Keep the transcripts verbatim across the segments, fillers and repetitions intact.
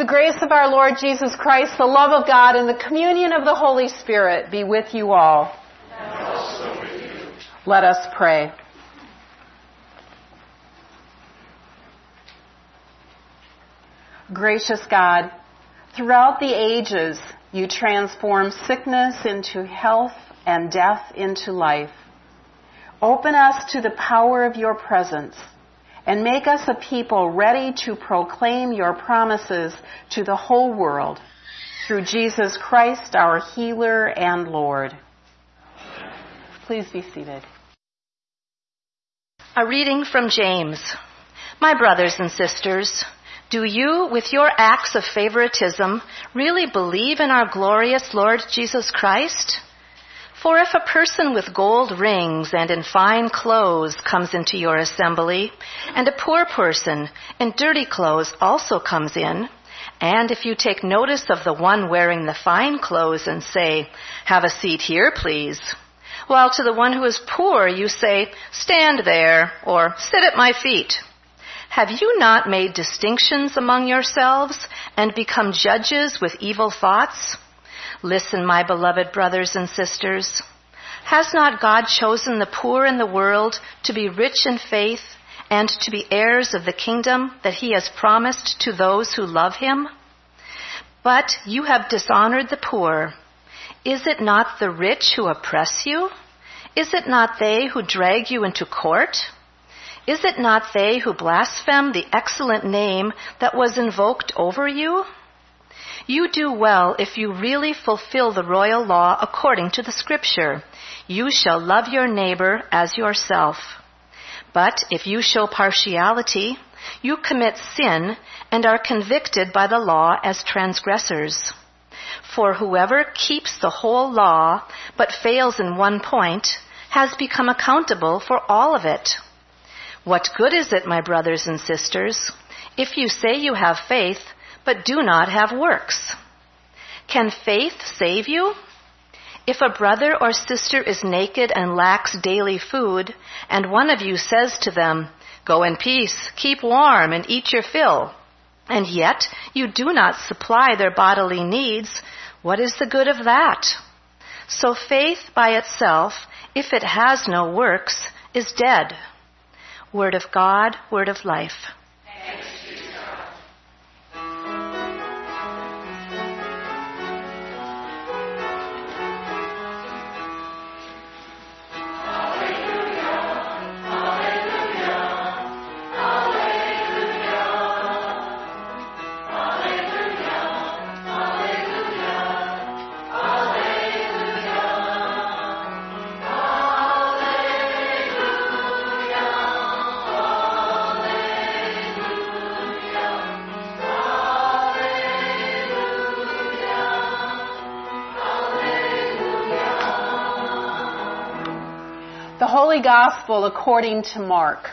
The grace of our Lord Jesus Christ, the love of God, and the communion of the Holy Spirit be with you all. And also with you. Let us pray. Gracious God, throughout the ages, you transform sickness into health and death into life. Open us to the power of your presence and make us a people ready to proclaim your promises to the whole world through Jesus Christ, our healer and Lord. Please be seated. A reading from James. My brothers and sisters, do you, with your acts of favoritism, really believe in our glorious Lord Jesus Christ? For if a person with gold rings and in fine clothes comes into your assembly, and a poor person in dirty clothes also comes in, and if you take notice of the one wearing the fine clothes and say, "Have a seat here, please," while to the one who is poor you say, "Stand there," or "Sit at my feet," have you not made distinctions among yourselves and become judges with evil thoughts? Listen, my beloved brothers and sisters. Has not God chosen the poor in the world to be rich in faith and to be heirs of the kingdom that he has promised to those who love him? But you have dishonored the poor. Is it not the rich who oppress you? Is it not they who drag you into court? Is it not they who blaspheme the excellent name that was invoked over you? You do well if you really fulfill the royal law according to the scripture. You shall love your neighbor as yourself. But if you show partiality, you commit sin and are convicted by the law as transgressors. For whoever keeps the whole law but fails in one point has become accountable for all of it. What good is it, my brothers and sisters, if you say you have faith but do not have works? Can faith save you? If a brother or sister is naked and lacks daily food, and one of you says to them, "Go in peace, keep warm, and eat your fill," and yet you do not supply their bodily needs, what is the good of that? So faith by itself, if it has no works, is dead. Word of God, word of life. The Holy Gospel according to Mark.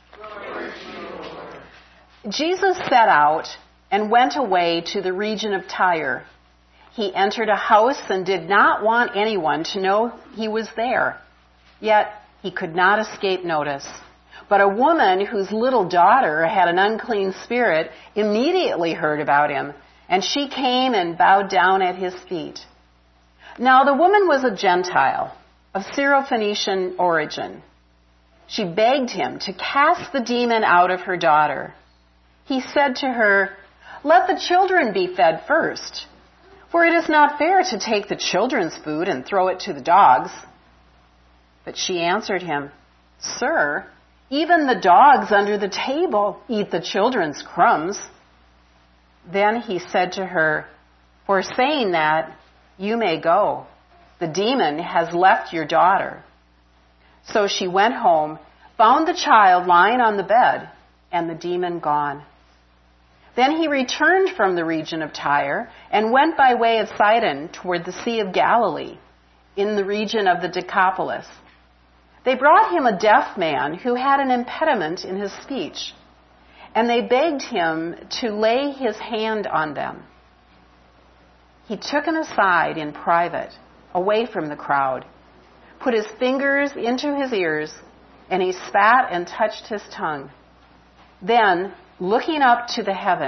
Jesus set out and went away to the region of Tyre. He entered a house and did not want anyone to know he was there. Yet he could not escape notice. But a woman whose little daughter had an unclean spirit immediately heard about him, and she came and bowed down at his feet. Now the woman was a Gentile, of Syrophoenician origin. She begged him to cast the demon out of her daughter. He said to her, "Let the children be fed first, for it is not fair to take the children's food and throw it to the dogs." But she answered him, "Sir, even the dogs under the table eat the children's crumbs." Then he said to her, "For saying that, you may go. The demon has left your daughter." So she went home, found the child lying on the bed, and the demon gone. Then he returned from the region of Tyre and went by way of Sidon toward the Sea of Galilee, in the region of the Decapolis. They brought him a deaf man who had an impediment in his speech, and they begged him to lay his hand on them. He took him aside in private, away from the crowd, put his fingers into his ears, and he spat and touched his tongue. Then, looking up to the heaven,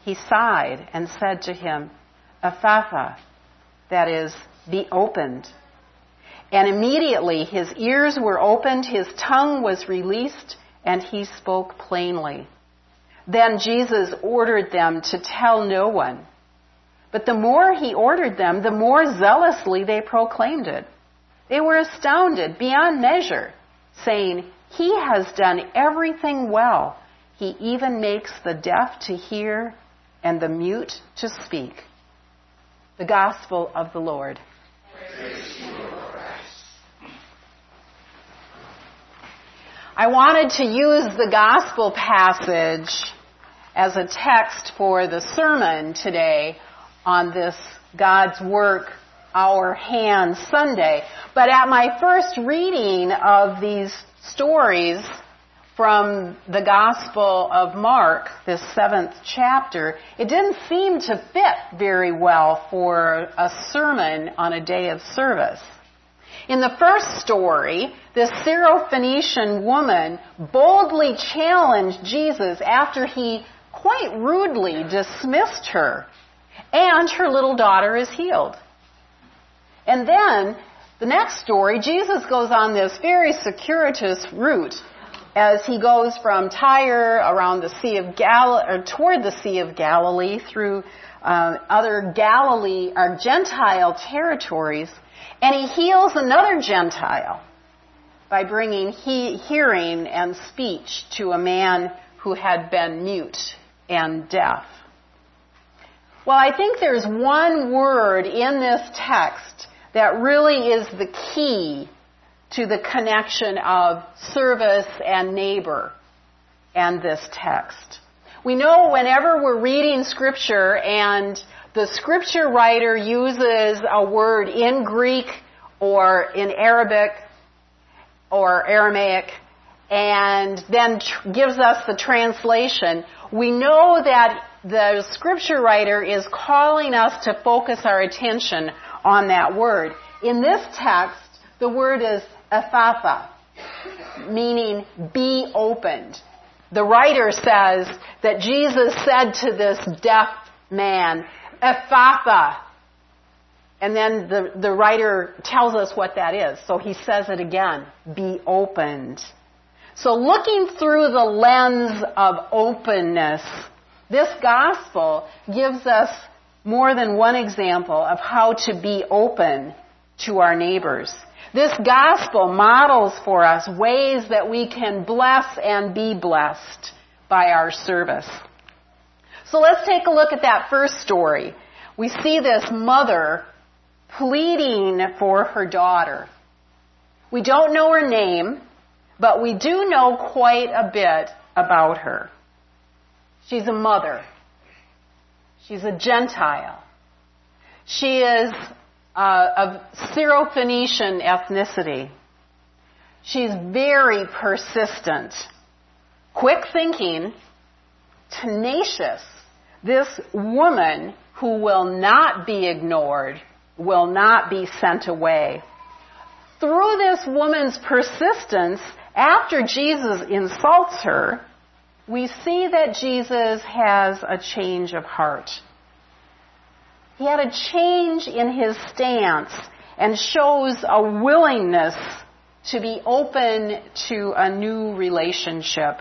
he sighed and said to him, Ephphatha, that is, be opened. And immediately his ears were opened, his tongue was released, and he spoke plainly. Then Jesus ordered them to tell no one. But the more he ordered them, the more zealously they proclaimed it. They were astounded beyond measure, saying, He has done everything well. He even makes the deaf to hear and the mute to speak. The Gospel of the Lord. Praise you, Lord Christ. I wanted to use the Gospel passage as a text for the sermon today on this God's Work, Our Hands Sunday. But at my first reading of these stories from the Gospel of Mark, this seventh chapter, it didn't seem to fit very well for a sermon on a day of service. In the first story, this Syrophoenician woman boldly challenged Jesus after he quite rudely dismissed her, and her little daughter is healed. And then, the next story, Jesus goes on this very circuitous route as he goes from Tyre around the Sea of Gal- or toward the Sea of Galilee through uh, other Galilee or Gentile territories, and he heals another Gentile by bringing he- hearing and speech to a man who had been mute and deaf. Well, I think there's one word in this text that really is the key to the connection of service and neighbor and this text. We know whenever we're reading Scripture and the Scripture writer uses a word in Greek or in Arabic or Aramaic and then tr- gives us the translation, we know that the Scripture writer is calling us to focus our attention on that word. In this text, the word is Ephphatha, meaning be opened. The writer says that Jesus said to this deaf man, Ephphatha. And then the, the writer tells us what that is. So he says it again, be opened. So looking through the lens of openness, this gospel gives us more than one example of how to be open to our neighbors. This gospel models for us ways that we can bless and be blessed by our service. So let's take a look at that first story. We see this mother pleading for her daughter. We don't know her name, but we do know quite a bit about her. She's a mother. She's a Gentile. She is uh, of Syrophoenician ethnicity. She's very persistent, quick thinking, tenacious. This woman who will not be ignored, will not be sent away. Through this woman's persistence, after Jesus insults her, we see that Jesus has a change of heart. He had a change in his stance and shows a willingness to be open to a new relationship.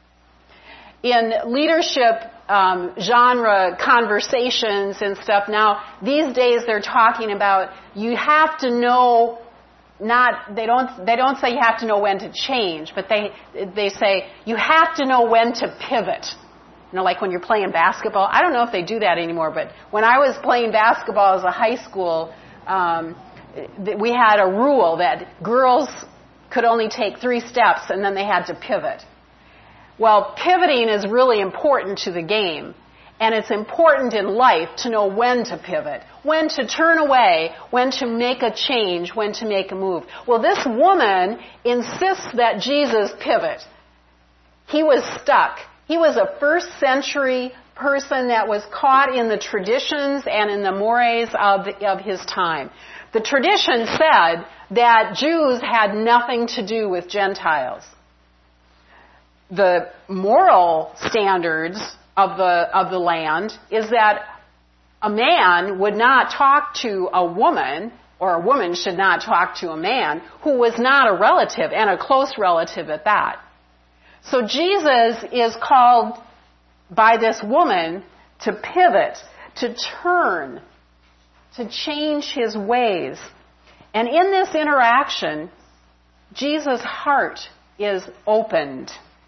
In leadership um, genre conversations and stuff now, these days they're talking about you have to know Not they don't they don't say you have to know when to change, but they they say you have to know when to pivot. You know, like when you're playing basketball. I don't know if they do that anymore, but when I was playing basketball as a high school, um, we had a rule that girls could only take three steps and then they had to pivot. Well, pivoting is really important to the game. And it's important in life to know when to pivot, when to turn away, when to make a change, when to make a move. Well, this woman insists that Jesus pivot. He was stuck. He was a first century person that was caught in the traditions and in the mores of, of his time. The tradition said that Jews had nothing to do with Gentiles. The moral standards of the, of the land is that a man would not talk to a woman, or a woman should not talk to a man who was not a relative, and a close relative at that. So Jesus is called by this woman to pivot, to turn, to change his ways. And in this interaction, Jesus' heart is opened.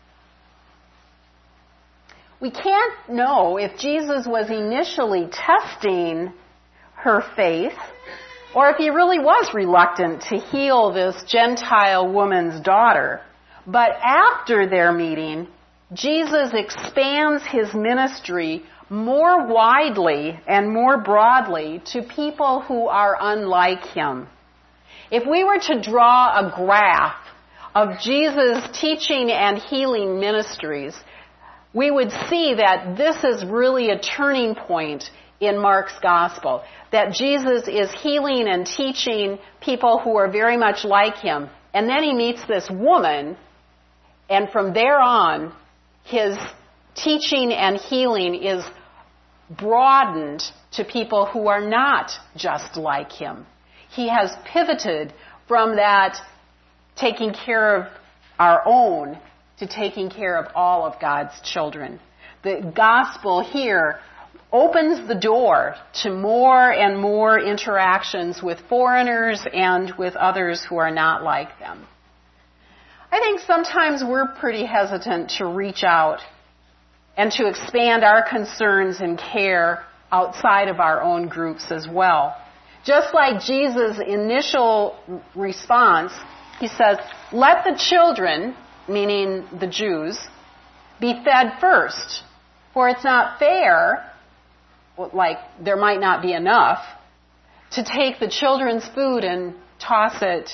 We can't know if Jesus was initially testing her faith or if he really was reluctant to heal this Gentile woman's daughter. But after their meeting, Jesus expands his ministry more widely and more broadly to people who are unlike him. If we were to draw a graph of Jesus' teaching and healing ministries, we would see that this is really a turning point in Mark's gospel, that Jesus is healing and teaching people who are very much like him. And then he meets this woman, and from there on, his teaching and healing is broadened to people who are not just like him. He has pivoted from that taking care of our own to taking care of all of God's children. The gospel here opens the door to more and more interactions with foreigners and with others who are not like them. I think sometimes we're pretty hesitant to reach out and to expand our concerns and care outside of our own groups as well. Just like Jesus' initial response, he says, let the children, meaning the Jews, be fed first. For it's not fair, like there might not be enough, to take the children's food and toss it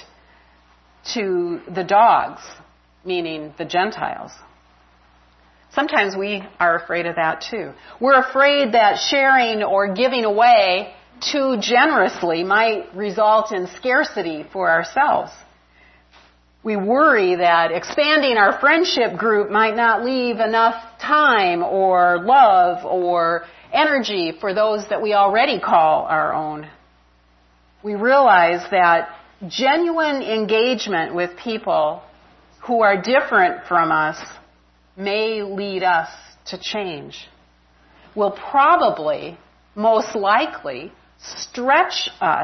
to the dogs, meaning the Gentiles. Sometimes we are afraid of that too. We're afraid that sharing or giving away too generously might result in scarcity for ourselves. We worry that expanding our friendship group might not leave enough time or love or energy for those that we already call our own. We realize that genuine engagement with people who are different from us may lead us to change. Will probably, most likely, stretch us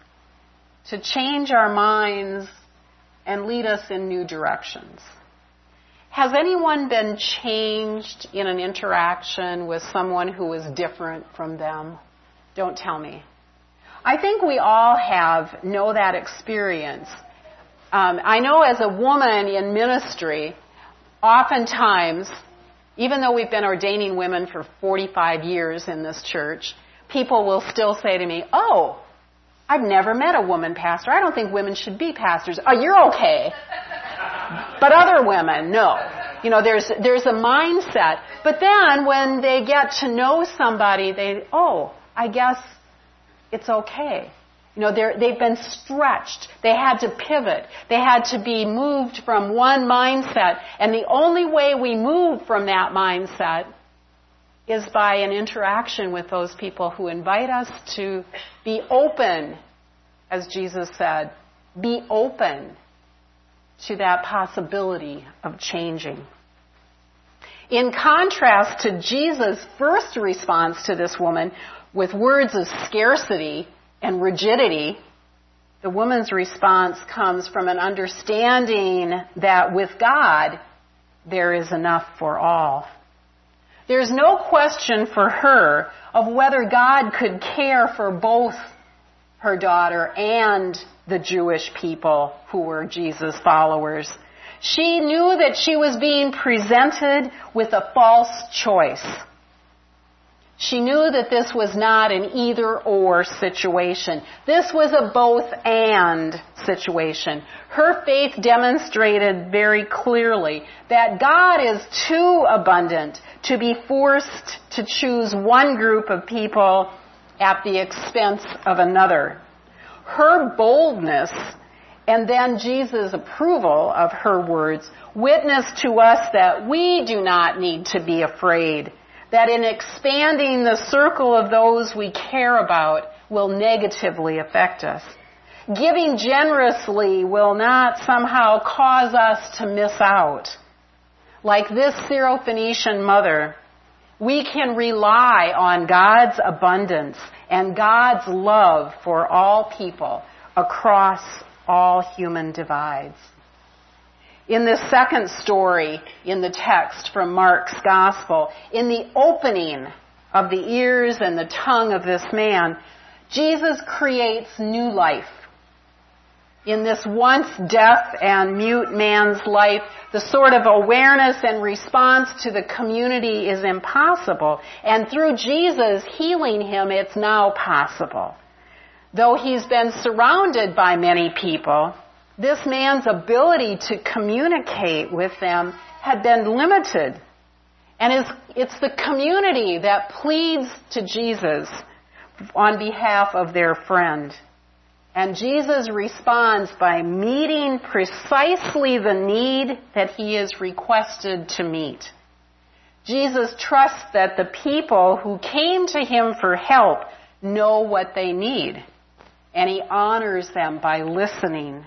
to change our minds and lead us in new directions. Has anyone been changed in an interaction with someone who is different from them? Don't tell me. I think we all have, know that experience. Um, I know as a woman in ministry, oftentimes, even though we've been ordaining women for forty-five years in this church, people will still say to me, oh, I've never met a woman pastor. I don't think women should be pastors. Oh, you're okay. But other women, no. You know, there's there's a mindset. But then when they get to know somebody, they, oh, I guess it's okay. You know, they're, they've been stretched. They had to pivot. They had to be moved from one mindset. And the only way we move from that mindset is by an interaction with those people who invite us to be open, as Jesus said, be open to that possibility of changing. In contrast to Jesus' first response to this woman with words of scarcity and rigidity, the woman's response comes from an understanding that with God, there is enough for all. There's no question for her of whether God could care for both her daughter and the Jewish people who were Jesus' followers. She knew that she was being presented with a false choice. She knew that this was not an either-or situation. This was a both-and situation. Her faith demonstrated very clearly that God is too abundant to be forced to choose one group of people at the expense of another. Her boldness and then Jesus' approval of her words witness to us that we do not need to be afraid that in expanding the circle of those we care about will negatively affect us. Giving generously will not somehow cause us to miss out. Like this Syrophoenician mother, we can rely on God's abundance and God's love for all people across all human divides. In this second story in the text from Mark's Gospel, in the opening of the ears and the tongue of this man, Jesus creates new life. In this once deaf and mute man's life, the sort of awareness and response to the community is impossible. And through Jesus healing him, it's now possible. Though he's been surrounded by many people, this man's ability to communicate with them had been limited. And it's the community that pleads to Jesus on behalf of their friend. And Jesus responds by meeting precisely the need that he is requested to meet. Jesus trusts that the people who came to him for help know what they need, and he honors them by listening.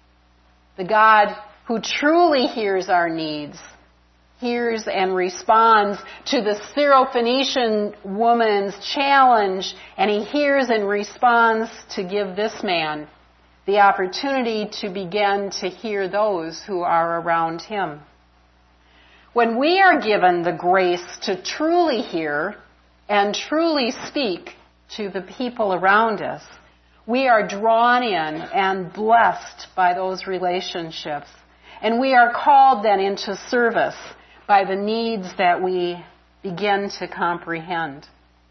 The God who truly hears our needs hears and responds to the Syrophoenician woman's challenge, and he hears and responds to give this man the opportunity to begin to hear those who are around him. When we are given the grace to truly hear and truly speak to the people around us, we are drawn in and blessed by those relationships, and we are called then into service by the needs that we begin to comprehend.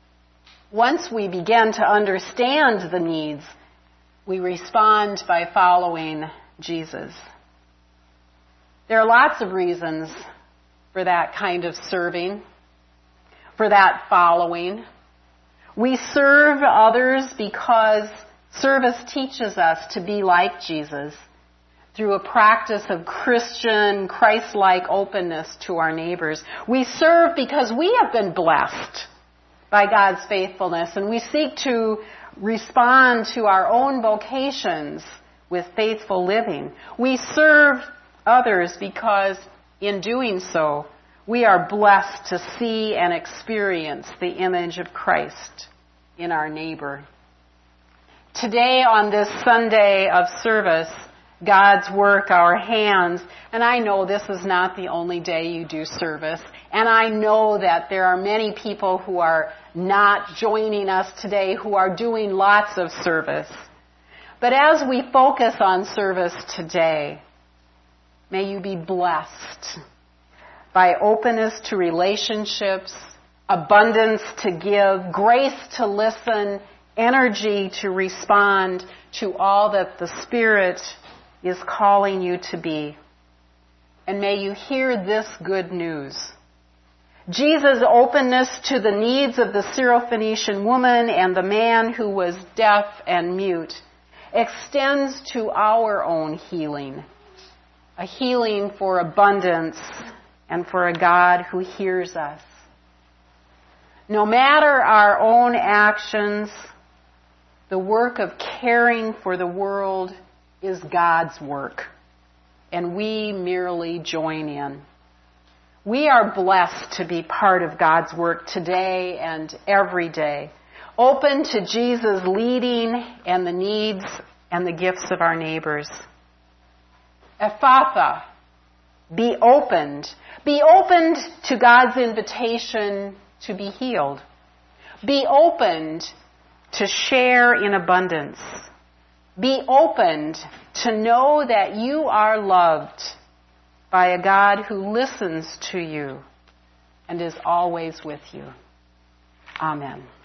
Once we begin to understand the needs, we respond by following Jesus. There are lots of reasons for that kind of serving, for that following. We serve others because service teaches us to be like Jesus, through a practice of Christian, Christ-like openness to our neighbors. We serve because we have been blessed by God's faithfulness, and we seek to respond to our own vocations with faithful living. We serve others because in doing so, we are blessed to see and experience the image of Christ in our neighbor. Today, on this Sunday of service, God's work, our hands, and I know this is not the only day you do service, and I know that there are many people who are not joining us today who are doing lots of service. But as we focus on service today, may you be blessed by openness to relationships, abundance to give, grace to listen, energy to respond to all that the Spirit is calling you to be. And may you hear this good news. Jesus' openness to the needs of the Syrophoenician woman and the man who was deaf and mute extends to our own healing, a healing for abundance and for a God who hears us. No matter our own actions, the work of caring for the world is God's work, and we merely join in. We are blessed to be part of God's work today and every day, open to Jesus' leading and the needs and the gifts of our neighbors. Ephatha, be opened. Be opened to God's invitation to be healed. Be opened to share in abundance. Be opened to know that you are loved by a God who listens to you and is always with you. Amen.